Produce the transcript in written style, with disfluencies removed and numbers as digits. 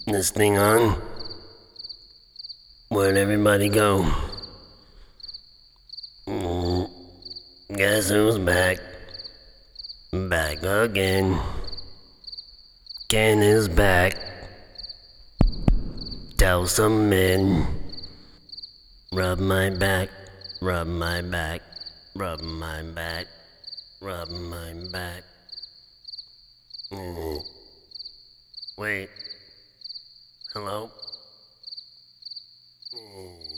This thing on? Where'd everybody go? Guess who's back? Back again. Ken is back. Tell some men. Rub my back, rub my back, rub my back, rub my back. Wait. Hello?